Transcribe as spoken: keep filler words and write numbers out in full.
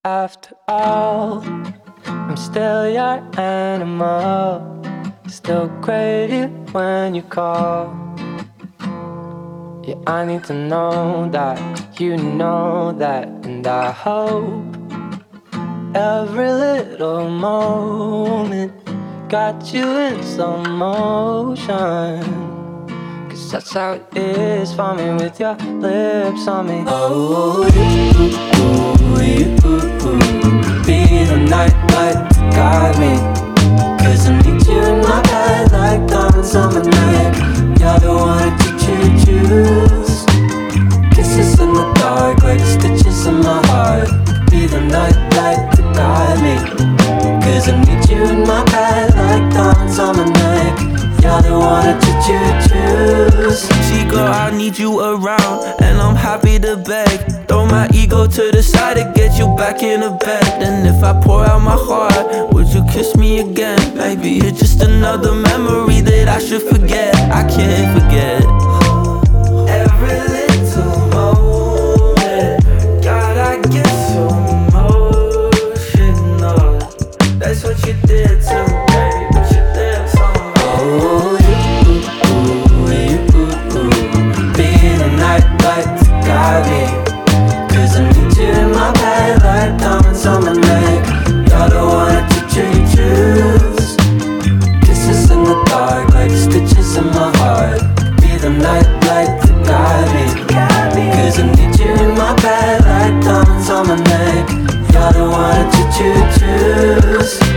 After all, I'm still your animal. Still crazy when you call. Yeah, I need to know that you know that. And I hope every little moment got you in some motion. Cause that's how it is for me with your lips on me. Oh, you, you, be the night light to guide me. Cause I need you in my bed like diamonds on my neck. You're the one to choose. Kisses in the dark like stitches in my heart. Be the night light to guide me. Cause I need you in my bed like diamonds on my neck. You're the one to choose. Chico, I need you around, and I'm happy to beg. Throw my ego to the side to get you back in the bed. And if I pour out my heart, would you kiss me again? Maybe it's just another memory that I should forget. I can't forget. Every little moment, God, I get so emotional. That's what you did to me, baby. What you did to me. Oh, light to guide me. Cause I need you in my bed like diamonds on my neck. You're the one to choose. Kisses in the dark like stitches in my heart. Be the night light to guide me. Cause I need you in my bed like diamonds on my neck. You're the one to choose.